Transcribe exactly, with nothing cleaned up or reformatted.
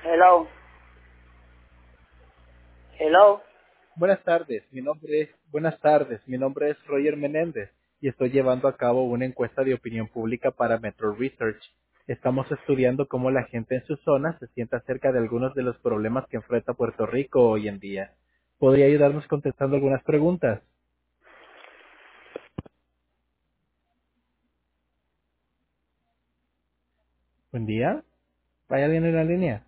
Hello, hello. Buenas tardes, mi nombre es, buenas tardes, mi nombre es Roger Menéndez y estoy llevando a cabo una encuesta de opinión pública para Metro Research. Estamos estudiando cómo la gente en su zona se siente acerca de algunos de los problemas que enfrenta Puerto Rico hoy en día. ¿Podría ayudarnos contestando algunas preguntas? Buen día. ¿Hay alguien en la línea?